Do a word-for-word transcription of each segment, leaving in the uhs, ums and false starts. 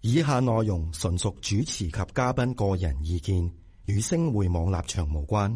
以下內容純屬主持及嘉賓個人意見，與星匯網立場無關。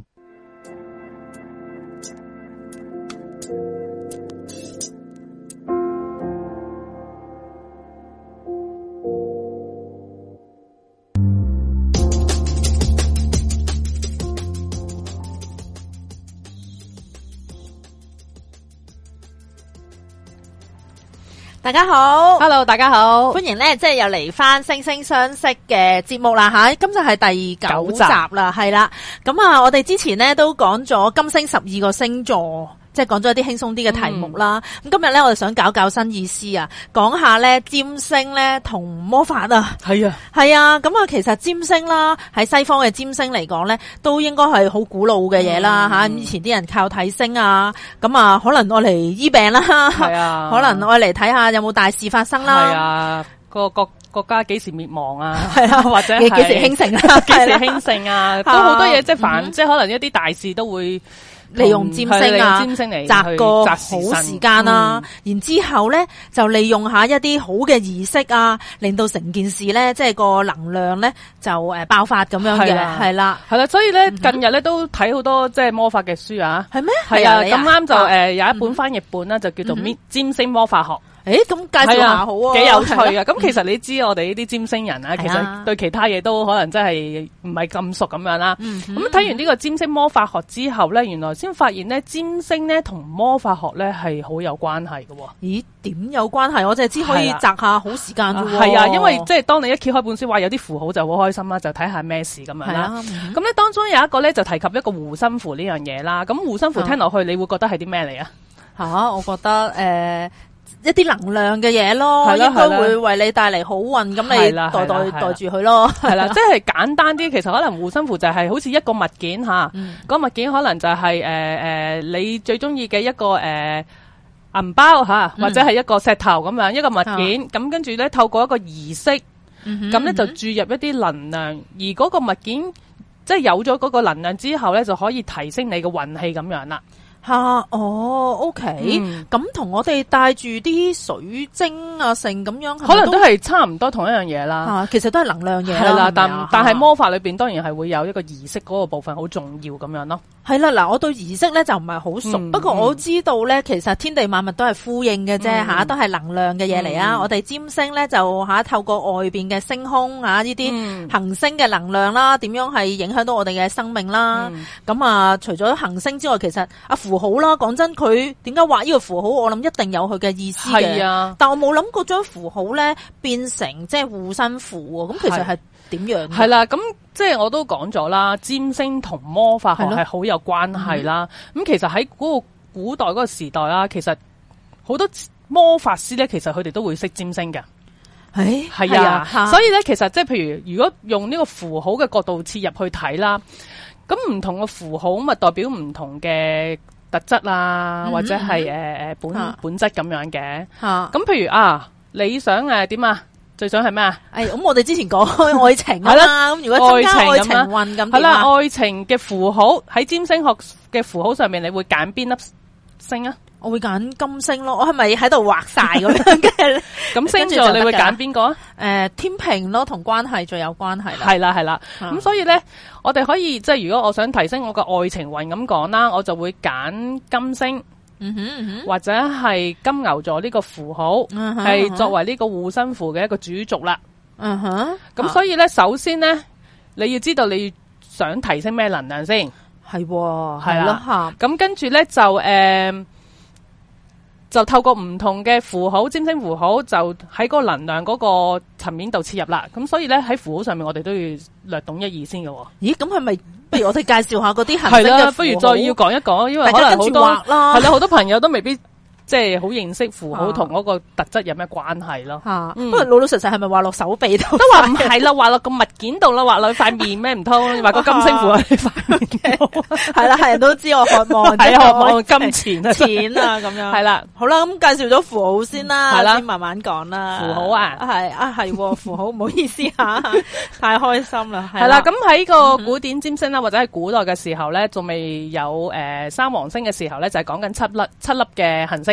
大家好 ，Hello， 大家好， 歡迎咧，即係又嚟翻星聲相析嘅節目啦吓，今集係第九集啦，係啦，咁啊，我哋之前咧都講咗金星十二個星座，即係講咗一啲輕鬆啲嘅題目啦。咁、嗯、今日咧，我哋想搞搞新意思啊，講下咧占星咧同魔法啊， 係啊， 係啊，咁啊，其實占星啦，喺西方嘅占星嚟講咧，都應該係好古老嘅嘢啦吓。嗯、以前啲人靠睇星啊，咁啊，可能愛嚟醫病啦，係啊，可能愛嚟睇下有冇大事發生啦， 係啊，個國國家幾時滅亡啊， 係啊，或者幾時興盛啊， 幾時興盛啊，都好多嘢，即係凡即係可能一啲大事都會。 利用占星啊，擇個好時間啊，嗯、然之後咧就利用下一啲好嘅儀式啊，令到成件事咧即係個能量咧就誒爆發咁樣嘅，係啦， 係啦，所以咧近日咧都睇好多即係魔法嘅書啊， 係咩？ 係啊，咁啱就誒有一本翻譯本啦，就叫做《占星魔法學》。 誒，咁介紹下好啊， 幾有趣啊！咁其實你知我哋呢啲占星人啊，其實對其他嘢都可能真係唔係咁熟咁樣啦。咁睇完呢個占星魔法學之後咧，原來先發現咧占星咧同魔法學咧係好有關係嘅。 咦？點有關係？我淨係知可以擇下好時間啫。 係啊，因為即係當你一揭開本書，話有啲符號就好開心啦，就睇下咩事咁樣啦。咁咧當中有一個咧就提及一個護身符呢樣嘢啦。咁護身符聽落去，你會覺得係啲咩嚟啊？ 吓，我覺得誒。一啲能量嘅嘢咯，應該會為你帶嚟好運，咁你代代代住佢咯， 係啦，即係簡單啲，其實可能護身符就係好似一個物件吓，嗯、個物件可能就係誒誒你最中意嘅一個誒銀、呃、包吓，或者係一個石頭咁樣、嗯、一個物件，咁跟住咧透過一個儀式，咁咧、嗯、就注入一啲能量，而嗰個物件即係有咗嗰個能量之後咧，就可以提升你嘅運氣咁樣啦。 吓、啊、哦 ，OK，咁同、嗯、我哋帶住啲水晶啊，成咁樣， 可能都係差唔多同一樣嘢啦、 啊。其實都係能量嘢係啦，但係但係魔法裏邊當然係會有一個儀式嗰個部分好重要咁樣咯。 係啦，嗱，我對儀式咧就唔係好熟，嗯、不過我知道咧，嗯、其實天地萬物都係呼應嘅啫，吓、嗯、都係能量嘅嘢嚟啊。嗯、我哋占星咧就吓透過外邊嘅星空啊，呢啲行星嘅能量啦，點樣係影響到我哋嘅生命啦。咁、嗯、啊，除咗行星之外，其實阿符號啦，講真，佢點解畫呢個符號，我諗一定有佢嘅意思嘅。係啊，但我冇諗過將符號咧變成即係護身符喎。咁其實係點樣？係啦，咁即係我都講咗啦，占星同魔法學係好有關係啦。咁、嗯、其實喺嗰個古代嗰個時代啦，其實好多魔法師咧，其實佢哋都會識占星嘅。 誒， 係啊，啊所以咧，其實即係譬如，如果用呢個符號嘅角度切入去睇啦，咁唔同嘅符號咁咪代表唔同嘅特質啊，嗯、或者係誒誒本、啊、本質咁樣嘅。咁、啊、譬如啊，你想誒點啊？最想係咩啊？ 誒，咁我哋之前講開愛情啊嘛，咁如果增加愛情運咁， 係啦，愛情嘅符號喺占星學嘅符號上面，你會揀邊粒星啊？ 我會揀金星咯，我係咪喺度畫晒咁樣嘅？ 咁星座你會揀邊個啊？ 誒，天秤咯，同關係最有關係啦。 係啦係啦，咁所以咧，我哋可以即係如果我想提升我嘅愛情運咁講啦，我就會揀金星。嗯哼嗯哼，或者係金牛座呢個符號，係、嗯、哼作為呢個護身符嘅一個主軸啦。嗯哼，咁所以咧，首先咧，你要知道你想提升咩能量先， 係係啦。 咁跟住咧就誒、呃，就透過唔同嘅符號，占星符號，就喺嗰個能量嗰個層面度切入啦。咁所以咧喺符號上面，我哋都要略懂一二先嘅。 咦，咁係咪？不如我哋介紹下嗰啲行星嘅符號。係啦， 不如再要講一講，因為可能好多係啦，好多朋友都未必即係好認識符號同嗰個特質有咩關係咯。吓，不過老老實實係咪畫落手臂度？都話唔係啦，畫落個物件度啦，畫落塊面咩？唔通畫個金星符喺塊面？ 係啦，係人都知我渴望， 係渴望金錢啊， 錢啊咁樣。係啦，好啦，咁介紹咗符號先啦，係啦，先慢慢講啦。 符號啊， 係啊係符號，唔好意思吓，太開心啦。 係啦，咁喺個古典占星啦，或者係古代嘅時候咧，仲未有誒三王星嘅時候咧，就係講緊七粒七粒嘅行星嘅啫。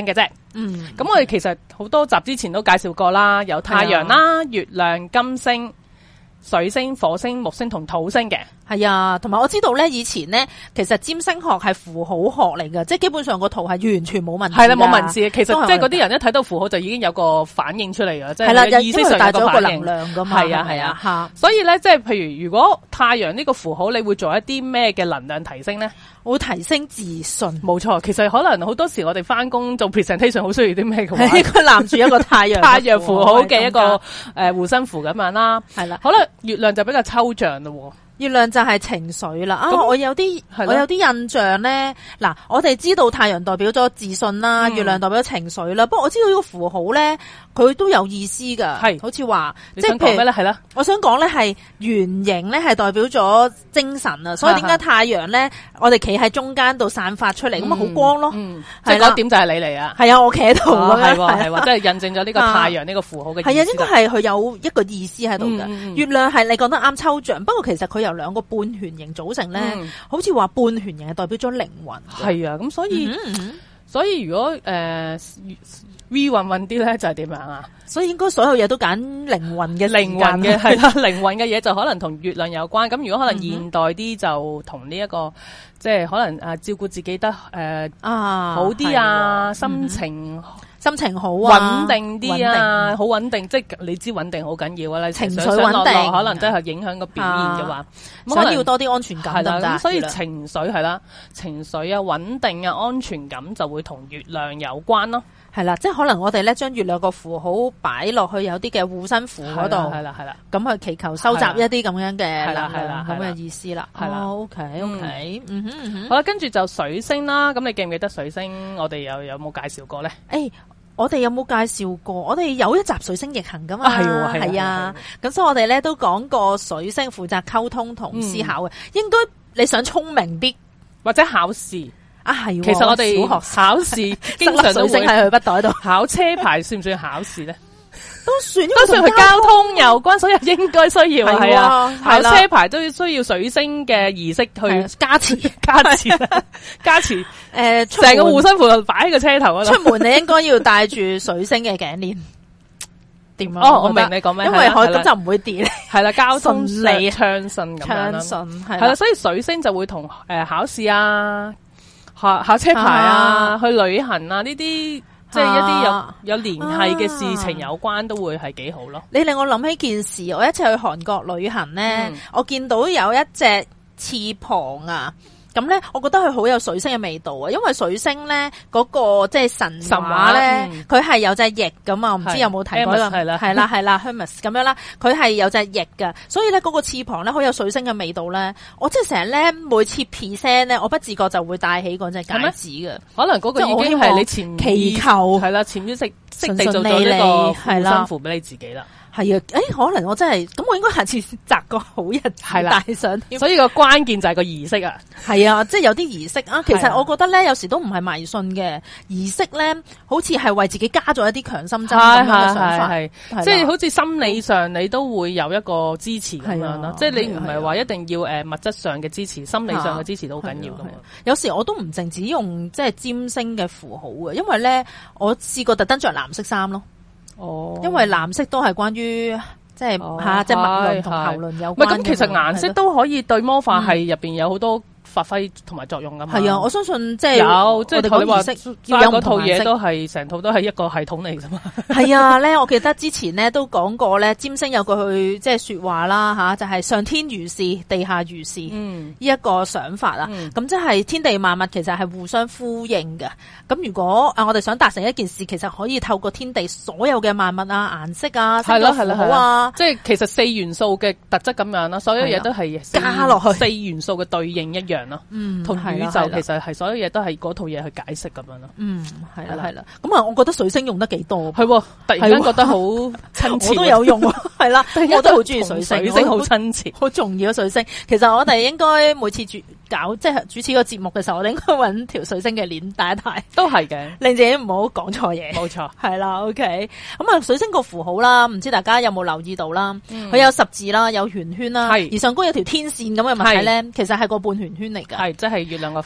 嗯，咁我哋其實好多集之前都介紹過啦，有太陽啦、月亮、金星、水星、火星、木星同土星嘅。 係啊，同埋我知道咧，以前咧，其實占星學係符號學嚟㗎，即係基本上個圖係完全冇文字。 係啦，冇文字嘅。其實即係嗰啲人一睇到符號就已經有個反應出嚟㗎，即係意識上有個反應。 能量㗎嘛。 係啊係啊，啊所以咧，即係譬如如果太陽呢個符號，你會做一啲咩嘅能量提升咧？ 會提升自信。 冇錯，其實可能好多時我哋翻工做 presentation 好需要啲咩嘅話， 應該攬住一個太陽太陽符號嘅一個誒護身符咁樣啦。 係啦， 好啦，月亮就比較抽象咯。 月亮就係情緒啦，啊，我有啲我有啲印象咧，嗱，我哋知道太陽代表咗自信啦，嗯、月亮代表咗情緒啦，不過我知道呢個符號咧，佢都有意思噶，係，好似話，即係譬如咩咧，係啦，我想講咧係圓形咧係代表咗精神啊，所以點解太陽咧，我哋企喺中間度散發出嚟，咁啊好光咯，嗯，即係嗰點就係你嚟啊，係啊，我企喺度咁樣，係係即係印證咗呢個太陽呢個符號嘅意思，係啊，應該係佢有一個意思喺度嘅，嗯、月亮係你講得啱抽象，不過其實佢有兩個半圓形組成咧，嗯、好似話半圓形係代表咗靈魂。係啊，咁所以、嗯嗯、所以如果誒、呃、V 運運啲咧就係點樣啊？所以應該所有嘢都揀靈魂嘅靈魂嘅係啦，靈魂嘅嘢就可能同月亮有關。咁如果可能現代啲就同呢一個即係可能誒照顧自己得誒、呃、啊好啲啊，心情。嗯心情好啊，穩定啲啊，好穩定，即係你知穩定好緊要啊，情緒穩定，可能真係影響個表現嘅話，想要多啲安全感得唔得？咁所以情緒係啦，情緒啊，穩定啊，安全感就會同月亮有關咯。係啦，即係可能我哋咧將月亮個符號擺落去有啲嘅護身符嗰度，係啦係啦，咁去祈求收集一啲咁樣嘅能量咁嘅意思啦。係啦 ，OK OK，嗯哼嗯哼，好啦，跟住就水星啦。咁你記唔記得水星？我哋有有冇介紹過咧？誒。我哋有冇介紹過？我哋有一集水星逆行噶嘛？係喎，係啊。咁所以我哋咧都講過水星負責溝通同思考嘅。嗯、應該你想聰明啲或者考試啊？係。其實我哋小學考試經常都會喺佢筆袋度。考車牌算唔算考試咧？都算，都算係交通有關，所以應該需要係啊。考車牌都需要水星嘅儀式去加持、加持、加持。誒，成個護身符擺喺個車頭嗰度。出門你應該要帶住水星嘅頸鏈。點啊？哦，我明你講咩，因為可咁就唔會跌。係啦，交通利暢順咁樣啦。暢順係啦，所以水星就會同誒考試啊、考考車牌啊、去旅行啊呢啲。即係一啲有有聯繫嘅事情有關，啊、都會係幾好咯。你令我諗起件事，我一次去韓國旅行咧，嗯、我見到有一隻翅膀啊。咁咧，我覺得佢好有水星嘅味道啊！因為水星咧嗰個即係神神話咧，佢係有隻翼噶嘛，我唔知有冇睇過啦，係啦係啦係啦 Hermes 咁樣啦，佢係有隻翼噶，所以咧嗰個翅膀咧好有水星嘅味道咧。我即係成日咧每次 present 咧，我不自覺就會戴起嗰隻戒指嘅。可能嗰個已經係你潛祈求係啦，潛意識識地做咗呢個護身符俾你自己啦。係啊，誒，可能我真係咁，我應該下次擇個好日子戴上添。所以個關鍵就係個儀式啊。係啊，即係有啲儀式啊。其實我覺得咧，有時都唔係迷信嘅儀式咧，好似係為自己加咗一啲強心針咁樣嘅想法。係即係好似心理上你都會有一個支持咁樣咯。即係你唔係話一定要誒物質上嘅支持，心理上嘅支持都好緊要噶嘛。有時我都唔淨止用即係占星嘅符號嘅，因為咧我試過特登着藍色衫咯。哦，因為藍色都係關於即係吓，即係脈輪同喉輪有關。唔係咁，其實顏色都可以對魔法係入邊有好多發揮同埋作用噶嘛。係啊，我相信即係有，即係我哋話要有嗰套嘢都係成套都係一個系統嚟噶嘛。係啊，咧我記得之前咧都講過咧，占星有句即係說話啦吓，就係上天如是，地下如是。嗯，呢一個想法啊，咁即係天地萬物其實係互相呼應嘅。咁如果啊，我哋想達成一件事，其實可以透過天地所有嘅萬物啊、顏色啊、星座符號啊，即係其實四元素嘅特質咁樣啦，所有嘢都係加落去四元素嘅對應一樣咯。嗯，同宇宙其實係所有嘢都係嗰套嘢去解釋咁樣咯。嗯，係啦係啦。咁啊，我覺得水星用得幾多，係突然間覺得好親切。我都有用，係啦，我都好中意水星，水星好親切，好重要。水星其實我哋應該每次主搞即係主持個節目嘅時候，我哋應該揾條水星嘅鏈戴一戴。都係嘅，令自己唔好講錯嘢。冇錯，係啦 ，OK。咁啊，水星個符號啦，唔知大家有冇留意到啦？佢有十字啦，有圓圈啦，而上高有條天線咁嘅物體咧，其實係個半圓圈嚟噶。係，即係月亮個 friend。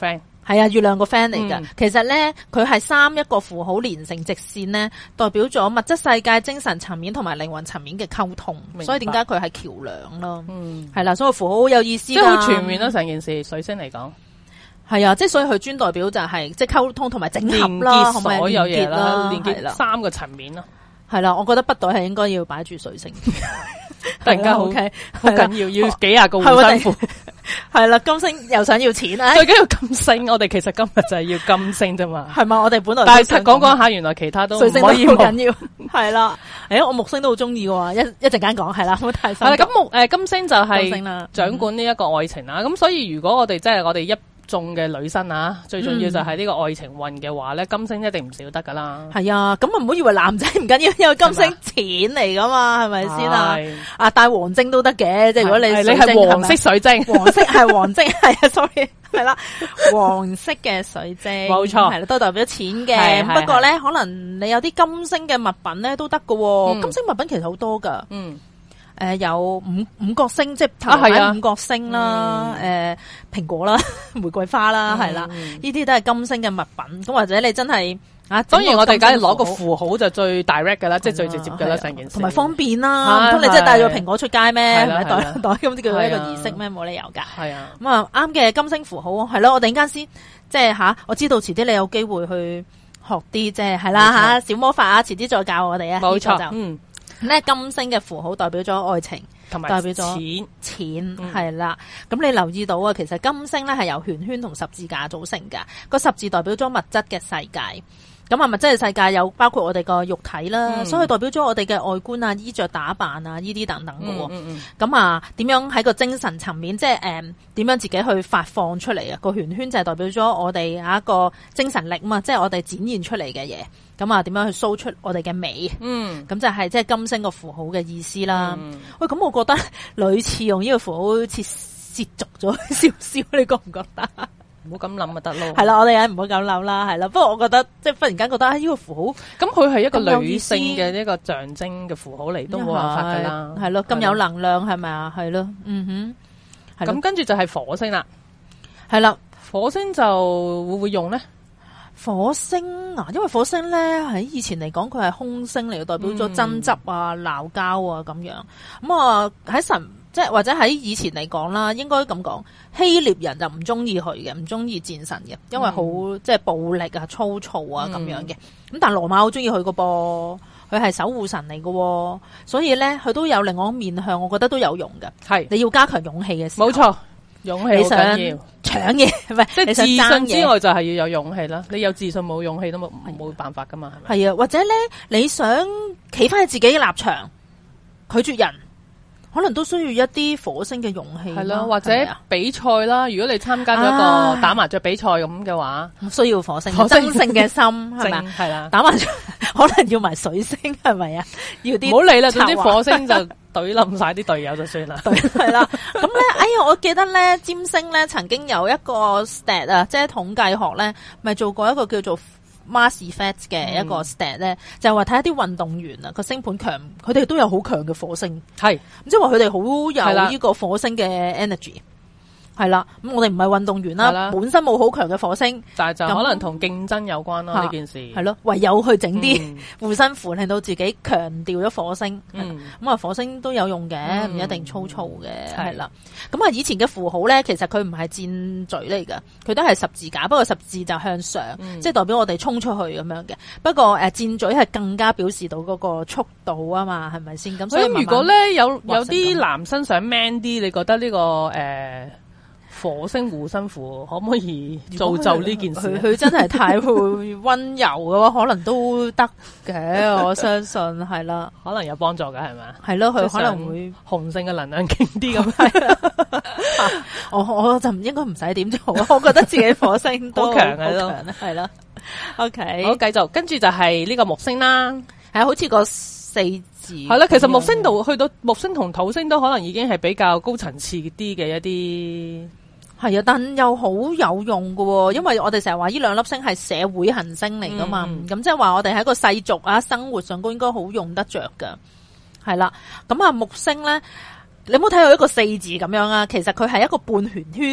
係啊，月亮個 friend 嚟噶。 嗯、 其實咧，佢係三一個符號連成直線咧，代表咗物質世界、精神層面同埋靈魂層面嘅溝通。所以點解佢係橋梁咯？嗯，係啦，所以符號好有意思㗎， 即係好全面咯，成件事水星嚟講。 係啊，即係所以佢專代表就係、是、即係溝通同埋整合啦， 連結所有嘢啦，連結結三個層面咯。 係啦，我覺得筆袋係應該要擺住水星。 突然間好 ，OK， 好緊要，要幾廿個護身符。 係啦，金星又想要錢啊！ 最緊要金星，我哋其實今日就係要金星啫嘛。 係嘛，我哋本來但係講講下，原來其他都水星唔可以好緊要。係啦，誒，我木星都好中意嘅，一一陣間講係啦，好太深。 係啦，咁木誒金星就係啦， 掌管呢一個愛情啦。咁所以如果我哋即係我哋一眾嘅女生啊，最重要就係呢個愛情運嘅話咧，金星一定唔少得噶啦。 係啊，咁啊唔好以為男仔唔緊要，因為金星錢嚟噶嘛，係咪先啊？啊，帶黃晶都得嘅，即係如果你你係黃色水晶， 黃色係黃晶，係啊 ，sorry， 係啦，黃色嘅水晶， 冇錯， 係啦，都代表錢嘅。不過咧，可能你有啲金星嘅物品咧都得噶，金星物品其實好多噶。嗯。誒、呃，有五五角星，即係頭擺五角星啦，誒、啊，蘋、呃、果啦，玫瑰花啦，係、嗯、啦，呢啲都係金星嘅物品。咁或者你真係啊，當然我哋梗係攞個符號就最 direct 噶啦，即係最直接噶啦，成件事同埋方便啦。唔通你真係帶咗蘋果出街咩？係咪袋袋咁叫做一個儀式咩？冇理由噶。係啊，咁啊啱嘅金星符號係咯。我突然間先即係吓，我知道遲啲你有機會去學啲即係係啦吓小魔法啊，遲啲再教我哋啊。冇錯，嗯。咧金星嘅符號代表咗愛情，同埋代表咗錢，錢係啦。咁、嗯、你留意到啊，其實金星咧係由圓圈同十字架組成㗎。個十字代表咗物質嘅世界。咁啊，物質嘅世界有包括我哋個肉體啦，嗯、所以代表咗我哋嘅外觀啊、衣着打扮啊呢啲等等嘅。咁、嗯嗯、啊，點樣喺個精神層面，即係誒點樣自己去發放出嚟啊？個圓圈就係代表咗我哋有一個精神力嘛，即係我哋展現出嚟嘅嘢。咁啊，點樣去 show 出我哋嘅美？嗯，咁就係即係金星個符號嘅意思啦。嗯、喂，咁我覺得類似用呢個符號好似褻瀆咗少少，你覺唔覺得？ 唔好咁諗咪得咯。係啦，我哋唔好咁諗啦，係啦。不過我覺得即係忽然間覺得呢、呢個符號， 咁佢係一個女性嘅呢個象徵嘅符號嚟，都冇辦法噶啦。係咯， 咁有能量係咪啊？係咯，嗯哼。咁跟住就係火星啦。 係啦， 火星就會唔會用咧？ 火星啊，因為火星咧喺以前嚟講，佢係空星嚟，代表咗爭執啊、鬧交啊咁樣。咁啊喺神。即係或者喺以前嚟講啦，應該咁講，希臘人就唔中意佢嘅，唔中意戰神嘅，因為好、嗯、即係暴力啊、粗糙啊咁、嗯、樣嘅。咁但係羅馬好中意佢個噃，佢係守護神嚟嘅，所以咧佢都有另外一面向，我覺得都有用嘅。係你要加強勇氣嘅時候，冇錯，勇氣好緊要。搶嘢唔係，即係自信之外就係要有勇氣啦。你有自信冇勇氣都冇冇辦法噶嘛，係咪？係啊，或者咧你想企翻喺自己嘅立場，拒絕人。可能都需要一啲火星嘅勇氣，係咯，或者比賽啦。如果你參加咗一個打麻雀比賽咁嘅話，需要火星，火星爭勝嘅心係咪？係啦，打麻雀可能要埋水星係咪啊？要啲唔好理啦，總之火星就懟冧晒啲隊友就算啦。係啦，咁咧，哎呀，我記得咧，占星咧曾經有一個 stat 啊，即係統計學咧，咪做過一個叫做Mass Effect 嘅一個 stat 咧、嗯，就係話睇一啲運動員啊，個星盤強，佢哋都有好強嘅火星，係，即係話佢哋好有呢個火星嘅 energy。係啦，咁我哋唔係運動員啦，本身冇好強嘅火星，但係就可能同競爭有關啦呢件事。係咯，唯有去整啲護身符，令到自己強調咗火星。咁、嗯、啊，火星都有用嘅，唔、嗯、一定粗糙嘅。係啦，咁啊，以前嘅符號咧，其實佢唔係箭嘴嚟噶，佢都係十字架，不過十字就向上，嗯、即係代表我哋衝出去咁樣嘅。不過誒，箭嘴係更加表示到嗰個速度啊嘛，係咪先？咁所以慢慢如果咧有有啲男生想 man 啲，你覺得呢、這個誒？呃火星護身符可唔可以造就呢件事？佢真係太會溫柔嘅話，可能都得嘅。我相信係啦，可能有幫助嘅係咪？係咯，佢可能會雄性嘅能量勁啲咁。我我就唔應該唔使點做，我覺得自己火星都好強嘅都係啦。OK，好，繼續，跟住就係呢個木星啦，係好似個四字係啦。其實木星度去到木星同土星都可能已經係比較高層次啲嘅一啲。係啊，但又好有用喎，因為我哋成日話呢兩粒星係社會行星嚟噶嘛，咁即係話我哋喺個世俗啊生活上都應該好用得着噶。係啦，咁啊木星咧，你有冇睇到一個四字咁樣啊？其實佢係一個半圓圈，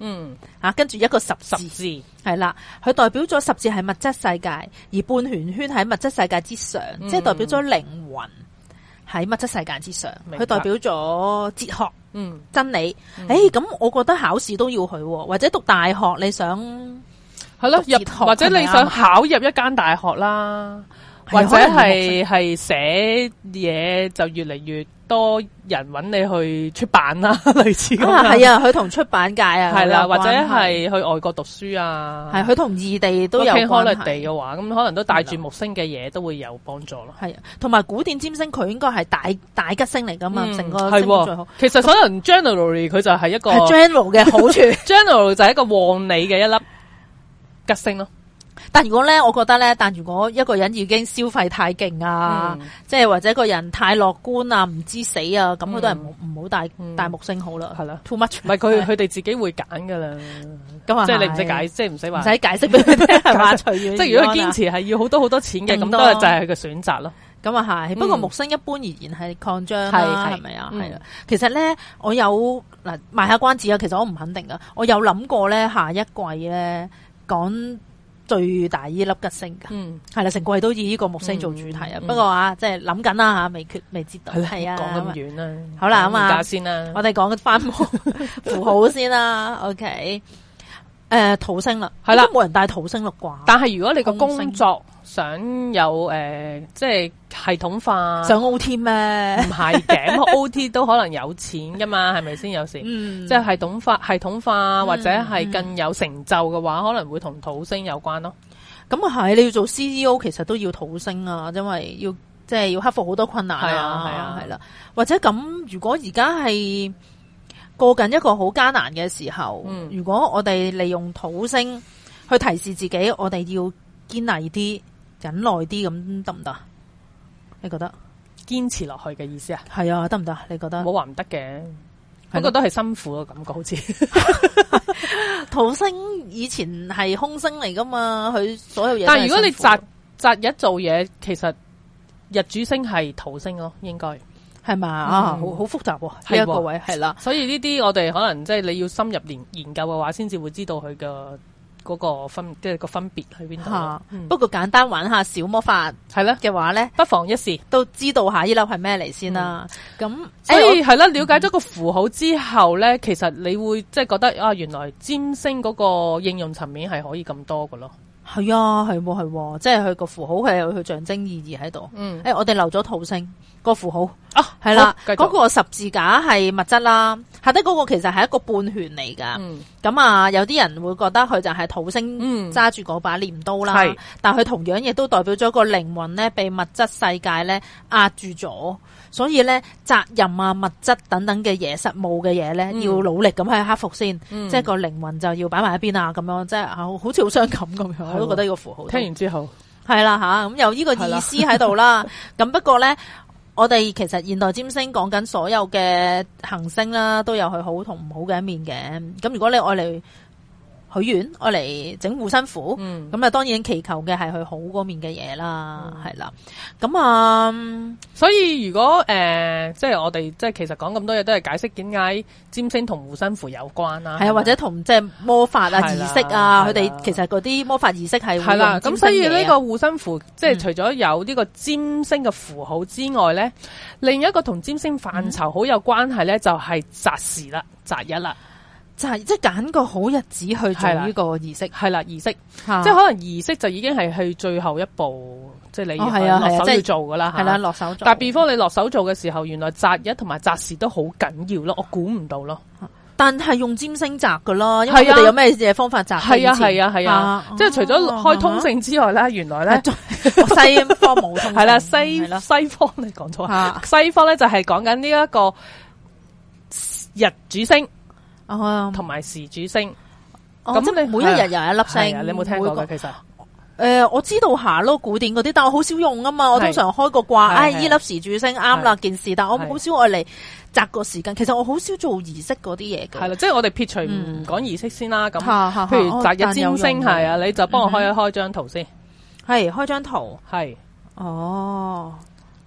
嗯， 吓、啊，跟住一個十字， 十字係啦，佢代表咗十字係物質世界，而半圓圈喺物質世界之上，嗯、即係代表咗靈魂喺物質世界之上，佢代表咗哲學，嗯，真理。誒、嗯，咁、欸、我覺得考試都要去，或者讀大學，你想係咯入， 或者你想考入一間大學啦，或者係係寫嘢就越嚟越多人揾你去出版啦，類似咁啊，係啊，佢同出版界啊， 係啦，或者係去外國讀書啊， 係佢同異地都有關係。 地嘅話，咁可能都帶住木星嘅嘢都會有幫助咯。 係啊，同埋古典占星佢應該係大大吉星嚟噶嘛，成、嗯、個星最好。 其實可能 generally 佢就係一個 general 嘅好處 ，general 就係一個旺你嘅一粒吉星咯。 但如果咧，我覺得咧，但如果一個人已經消費太勁啊，嗯、即係或者個人太樂觀啊，唔知死啊，咁佢都係唔唔好帶帶木星好啦，係啦 ，too much。唔係佢佢哋自己會揀噶啦，咁啊，即係你唔使解，即係唔使話，唔使解釋俾佢聽係嘛，隨緣。即係如果佢堅持係要好多好多錢嘅，咁都係就係佢嘅選擇咯。咁啊係，不過木星一般而言係擴張啦，係咪啊？係啦，其實咧，我有嗱賣下關子啊，其實我唔肯定噶，我有諗過咧下一季咧講。最大呢粒吉星噶，嗯，係啦，成季都以呢個木星做主題啊。嗯、不過啊，即係諗緊啦吓，未決未知道，係啊，講咁遠啦。好啦，咁啊，先啦，我哋講翻符號先啦。OK，誒、呃，土星啦，係啦，冇人帶土星啦啩？但係如果你個工作想有誒、呃，即係系統化，想 O T 咩？唔係嘅，O T 都可能有錢噶嘛，係咪先？有時，嗯、即係系統化、系統化、嗯、或者係更有成就嘅話，嗯、可能會同土星有關咯。咁啊係，你要做 C E O 其實都要土星啊，因為要即係要克服好多困難啊，係啊，係啊，係啦。或者咁，如果而家係過緊一個好艱難嘅時候，嗯、如果我哋利用土星去提示自己，我哋要堅毅啲。忍耐啲咁得唔得？你覺得堅持落去嘅意思啊？係啊，得唔得？你覺得？冇話唔得嘅，不過都係辛苦嘅感覺，好似土星以前係空星嚟噶嘛，佢所有嘢。但係如果你擇擇日做嘢，其實日主星係土星咯，應該係嘛啊？好好複雜呢一個位係啦，所以呢啲我哋可能即係你要深入研研究嘅話，先至會知道佢嘅。嗰個分即係個分別喺邊度？不過簡單玩下小魔法係咧嘅話咧，不妨一試，都知道下呢粒係咩嚟先啦。咁、嗯、所以係啦、欸，了解咗個符號之後咧，嗯、其實你會即係覺得啊，原來占星嗰個應用層面係可以咁多㗎咯。係啊，係喎，係喎，即係佢個符號係有佢象徵意義喺度。嗯，誒、欸，我哋留咗土星個符號啊，係啦，嗰個十字架係物質啦，下低嗰個其實係一個半圓嚟噶。咁、嗯、啊，有啲人會覺得佢就係土星揸住嗰把鐮刀啦，嗯、但係佢同樣亦都代表咗個靈魂咧被物質世界咧壓住咗。所以咧，責任啊、物質等等嘅嘢、實務嘅嘢咧，嗯、要努力咁去克服先。嗯、即係個靈魂就要擺埋一邊啊，咁樣即係好好似好傷感咁樣。我都覺得呢個符號。聽完之後，係啦吓，咁有呢個意思喺度啦。咁不過咧，我哋其實現代占星講緊所有嘅行星啦，都有佢好同唔好嘅一面嘅。咁如果你愛嚟許願，愛嚟整護身符，咁啊、嗯、當然祈求嘅係佢好嗰面嘅嘢啦，係啦、嗯。咁啊，所以如果誒、呃，即係我哋即係其實講咁多嘢，都係解釋點解占星同護身符有關啦。係啊，或者同即係魔法啊、儀式啊，佢哋其實嗰啲魔法儀式係係啦。咁所以呢個護身符，即係除咗有呢個占星嘅符號之外咧，嗯、另一個同占星範疇好有關係咧，就係擇時啦、擇日啦。就係即係揀個好日子去做呢個儀式，係啦儀式，即係可能儀式就已經係去最後一步，即係你要落手要做噶啦，係啦落手做。但係 before 你落手做嘅時候，原來擇日同埋擇時都好緊要咯，我估唔到咯。但係用占星擇噶咯，因為佢哋有咩嘢方法擇？係啊係啊係啊，即係除咗開通勝之外咧，原來咧西方冇通勝，係啦西西方你講錯，西方咧就係講緊呢一個日主星。哦，同埋時主星，咁、哦、你每一日又有一粒星，你有冇聽過嘅？其實，誒、呃，我知道下咯，古典嗰啲，但我好少用啊嘛。我通常開個卦，唉，呢粒時主星啱啦件事，但我好少愛嚟擇個時間。其實我好少做儀式嗰啲嘢嘅。係啦，即係我哋撇除唔講儀式先啦。咁、嗯，譬如擇日占星係啊，你就幫我開一開張圖先。係開張圖，係哦。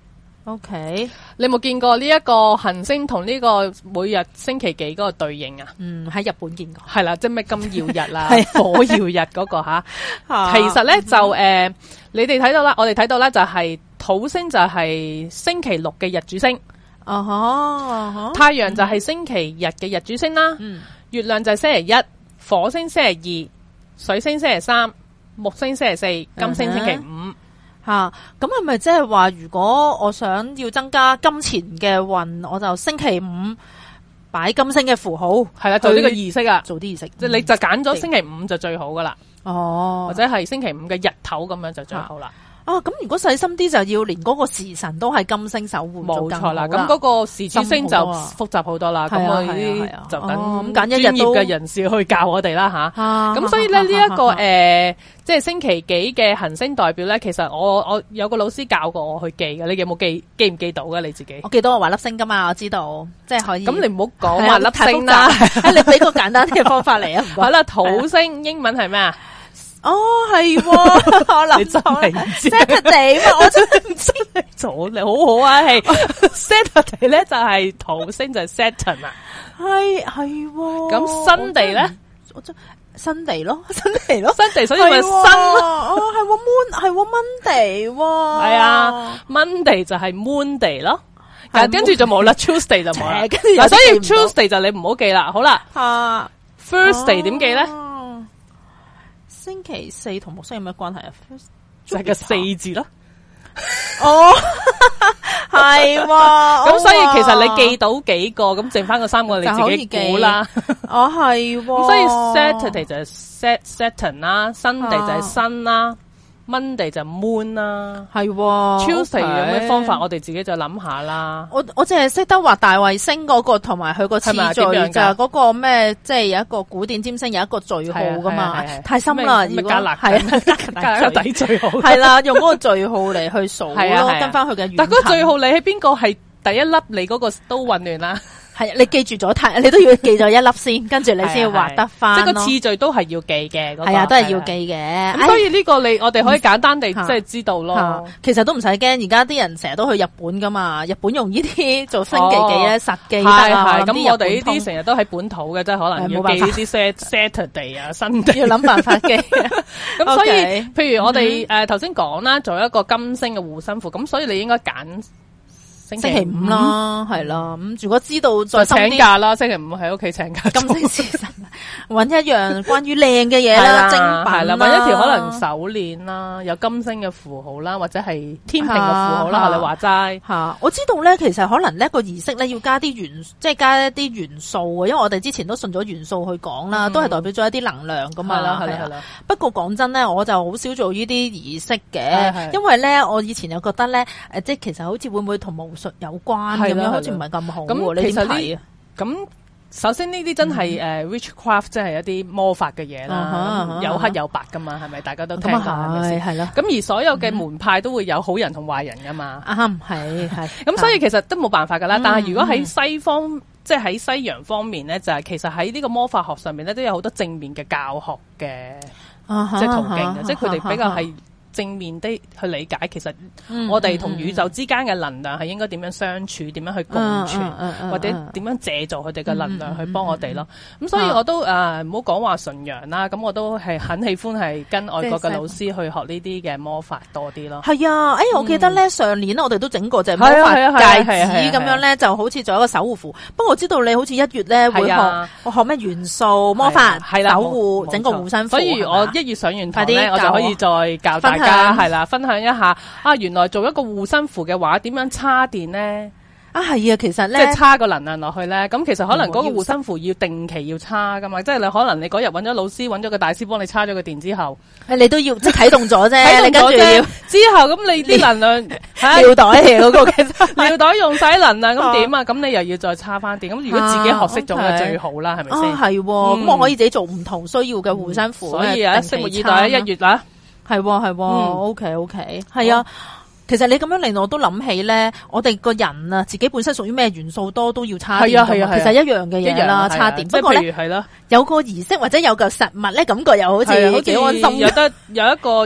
OK， 你有冇見過呢一個行星同呢個每日星期幾嗰個對應啊？ 嗯，喺日本見過。 係啦，即係咩金曜日啦、火曜日嗰、那個吓。其實咧、嗯、就誒、呃，你哋睇到啦，我哋睇到咧就係土星就係星期六嘅日主星。 哦、uh-huh, uh-huh, 太陽就係星期日嘅日主星啦。嗯，月亮就係星期一，火星星期二，水星星期三，木星星期四，金星星期五。 吓，咁係咪即係話，如果我想要增加金錢嘅運，我就星期五擺金星嘅符號， 係啦，做呢個儀式啊， 做啲儀式， 即係你就揀咗星期五就最好噶啦。 哦， 或者係星期五嘅日頭咁樣就最好啦。 啊，咁如果細心啲，就要連嗰個時辰都係金星守護， 冇錯啦。咁嗰個時主星就複雜好多啦。咁我呢啲就等專業嘅人士去教我哋啦吓。咁所以咧呢一個誒，即係星期幾嘅行星代表咧，其實我我有個老師教過我去記嘅。你有冇記記唔記到嘅你自己？ 我記到我話粒星噶嘛，我知道，即係可以。咁你唔好講話粒星啦， 你俾個簡單啲嘅方法嚟啊。 好啦，土星英文係咩啊？ 哦，係，我諗你真係唔知 Saturday 嘛，我真係唔知。 做你好好啊，係 Saturday 咧就係土星就係 Saturn 啊， 係係。 咁新地咧， 我真新地咯，新地咯， 新地所以咪新咯。 哦，係 moon 係 Monday， 係啊 ，Monday 就係 moon day 咯。跟住就冇啦 ，Tuesday 就冇啦。嗱，所以 Tuesday 就你唔好記啦。好啦，啊 ，Thursday 點記咧？ 星期四同木星有咩關係啊？ 就係個四字咯。 哦，係喎。 咁所以其實你記到幾個，咁剩翻個三個你自己估啦。 哦，係喎。咁所以 Saturday 就係 Sat Saturn 啦，Sunday 就係 Sun 啦。Monday 就 moon 啦， 係 Tuesday 有咩方法？我哋自己就諗下啦。 我我淨係識得畫大衛星嗰個，同埋佢個次序就係嗰個咩，即係有一個古典占星有一個序號噶嘛，太深啦。 如果加勒係加個底序號， 係啦，用嗰個序號嚟去數咯，跟翻佢嘅。 但嗰個序號你喺邊個係第一粒？你嗰個都混亂啦。 係，你記住咗太，你都要記咗一粒先，跟住你先要畫得翻。 即係個次序都係要記嘅。 係啊，都係要記嘅。 咁所以呢個你我哋可以簡單地即係知道咯。 其實都唔使驚，而家啲人成日都去日本噶嘛，日本用呢啲做星期幾咧，實記得啊。 咁我哋呢啲成日都喺本土嘅，即係可能要記呢啲 set Saturday 啊，Sunday 要諗辦法記。 咁所以，譬如我哋誒頭先講啦，做一個金星嘅護身符，咁所以你應該揀星期五啦，係啦。咁如果知道再請假啦，星期五喺屋企請假。 金星時辰，揾一樣關於靚嘅嘢啦，精品啦， 揾一條可能手鏈啦，有金星嘅符號啦，或者係天平嘅符號啦。學你話齋吓，我知道咧，其實可能呢一個儀式咧要加啲元，即係加一啲元素嘅，因為我哋之前都順咗元素去講啦，都係代表咗一啲能量噶嘛。係啦，係啦。不過講真咧，我就好少做呢啲儀式嘅，因為咧我以前又覺得咧，誒，即係其實好似會唔會同巫術有關咁樣，好似唔係咁好。咁其實呢，咁首先呢啲真係誒 witchcraft，即係一啲魔法嘅嘢啦，有黑有白噶嘛，係咪？大家都聽過係咪先？係咯。咁而所有嘅門派都會有好人同壞人噶嘛。啱，係係。咁所以其實都冇辦法噶啦。但係如果喺西方，即係喺西洋方面咧，就係其實喺呢個魔法學上面咧，都有好多正面嘅教學嘅，即係途徑嘅，即係佢哋比較係正面啲去理解，其實我哋同宇宙之間嘅能量係應該點樣相處，點樣去共存，或者點樣借助佢哋嘅能量去幫我哋咯。咁所以我都誒唔好講話純陽啦，咁我都係很喜歡係跟外國嘅老師去學呢啲嘅魔法多啲咯。係啊，誒，我記得咧上年我哋都整過隻魔法戒指咁樣咧，就好似做一個守護符。不過我知道你好似一月咧會學我學咩元素魔法守護，整個護身符。 所以我一月上完堂咧，我就可以再教大家。係啦，分享一下啊！原來做一個護身符嘅話，點樣叉電咧？ 啊，係啊，其實咧， 即係叉個能量落去咧。咁其實可能嗰個護身符要定期要叉噶嘛，即係你可能你嗰日揾咗老師，揾咗個大師幫你叉咗個電之後， 你都要即係啟動咗啫， 啟動咗啫。 你跟住要之後咁你啲能量尿袋嚟嗰個，其實尿袋用晒能量，咁點啊？咁你又要再叉翻電。咁如果自己學識咗嘅最好啦，係咪先？ 係，咁我可以自己做唔同需要嘅護身符。 所以啊，拭目以待一月啦。 係係，OK OK，係啊。其實你咁樣令我都諗起咧，我哋個人啊，自己本身屬於咩元素多都要叉電。係啊係啊，其實一樣嘅嘢啦，叉電。不過咧，係咯，有個儀式或者有個實物咧，感覺又好似幾安心。 有得有一個。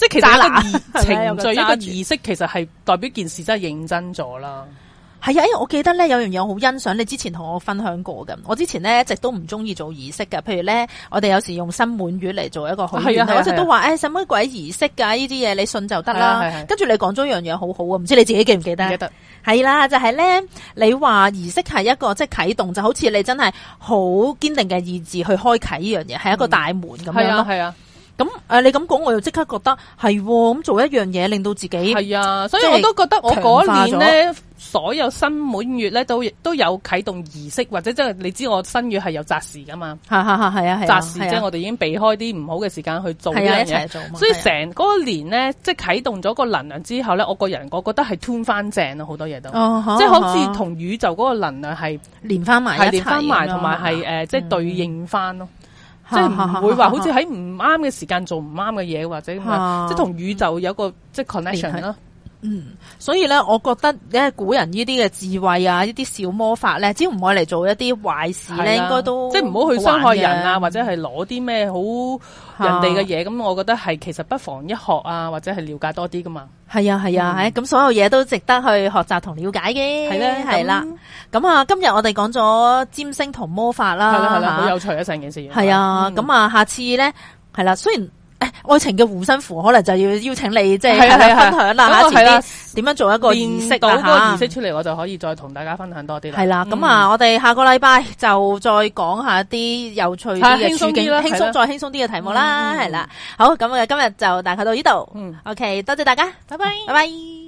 即係其實一個儀係咪有個程序一個揸住儀式，其實係代表件事真係認真咗啦。 係啊，因為我記得咧有樣嘢我好欣賞，你之前同我分享過嘅。我之前咧一直都唔中意做儀式嘅，譬如咧我哋有時用新滿月嚟做一個許願，我一直都話誒使乜鬼儀式㗎？呢啲嘢你信就得啦。跟住你講咗樣嘢好好啊，唔知你自己記唔記得？ 記得係啦，就係、是、咧你話儀式係一個即係啟動，就好似你真係好堅定嘅意志去開啟呢樣嘢，係一個大門咁樣咯。 係啊。 咁誒，你咁講，我又即刻覺得係咁做一樣嘢，令到自己係啊，所以我都覺得我嗰年咧，所有新滿月咧都都有啟動儀式，或者即係你知我新月係有擇時噶嘛， 係係係係啊， 擇時即係我哋已經避開啲唔好嘅時間去做呢樣嘢，所以成嗰年咧，即係啟動咗個能量之後咧，我個人我覺得係 tune 翻正咯，好多嘢都，即係好似同宇宙嗰個能量係連翻埋，係連翻埋，同埋係誒即係對應翻咯。即係唔會話好似喺唔啱嘅時間做唔啱嘅嘢，或者咁樣，即係同宇宙有個即係 connection 咯。嗯，所以咧，我覺得咧，古人呢啲嘅智慧啊，呢啲小魔法咧，只要唔愛嚟做一啲壞事咧，應該都即係唔好去傷害人啊，或者係攞啲咩好人哋嘅嘢。咁我覺得係其實不妨一學啊，或者係了解多啲噶嘛。 係啊係啊，係咁、嗯、所有嘢都值得去學習同了解嘅。係咧係啦。咁啊，今日我哋講咗占星同魔法啦， 係啦係啦，好有趣啊成件事。 係啊，咁、嗯、啊，下次咧係啦，雖然。愛情嘅護身符可能就要邀請你即係分享啦，下次點樣做一個儀式啊？ 到個儀式出嚟，我就可以再同大家分享多啲啦。 係啦，咁啊，我哋下個禮拜就再講下啲有趣啲嘅處境，輕鬆再輕鬆啲嘅題目啦，係啦。好，咁啊，今日就大概到呢度。嗯 ，OK，多謝大家，拜拜，拜拜。